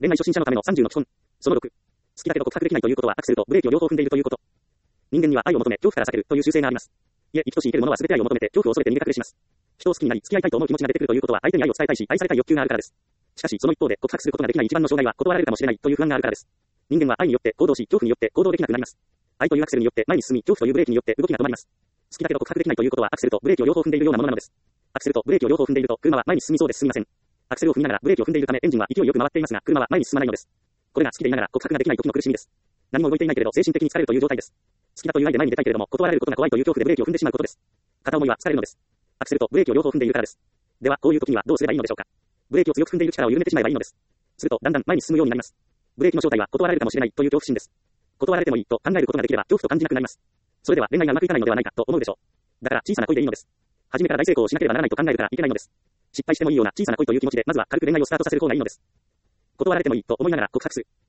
恋愛初心者のための30の基本。その6。好きだけど告白できないということはアクセルとブレーキを両方踏んでいるということ。人間には愛を求め、恐怖から避けるという習性があります。いえ、生きとし生けるものは全て愛を求めて、恐怖を恐れて逃げ隠れします。人を好きになり、付き合いたいと思う気持ちが出てくるということは、相手に愛を伝えたいし、愛されたい欲求があるからです。しかし、その一方で、告白することができない一番の障害は、断られるかもしれないという不安があるからです。人間は愛によって行動し、恐怖によって行動できなくなります。愛というアクセルによって前に進み、恐怖というブレーキによって動きが止まります。好きだけど告白できないということは、アクセルとブレーキを両方踏んでいるようなものなのです。アクセルとブレーキを両方踏んでいると、車は前に進みそうで進みません。アクセルを踏みながらブレーキを踏んでいるため、エンジンは勢いよく回っていますが、車は前に進まないのです。これが好きでいながら告白ができない時の苦しみです。何も動いていないけれど精神的に疲れるという状態です。好きだという愛で前に出たいけれども、断られることが怖いという恐怖でブレーキを踏んでしまうことです。片思いは疲れるのです。アクセルとブレーキを両方踏んでいるからです。では、こういう時にはどうすればいいのでしょうか。ブレーキを強く踏んでいる力を緩めてしまえばいいのです。すると、だんだん前に進むようになります。ブレーキの正体は断られるかもしれないという恐怖心です。断られてもいいと考えることができれば恐怖と感じなくなります。それでは恋愛がうまくいかないのではないかと思うでしょう。だから小さな恋でいいのです。初めから大成功をしなければならないと考えるからいけないのです。失敗してもいいような小さな恋という気持ちでまずは軽く恋愛をスタートさせる方がいいのです。断られてもいいと思いながら告白する。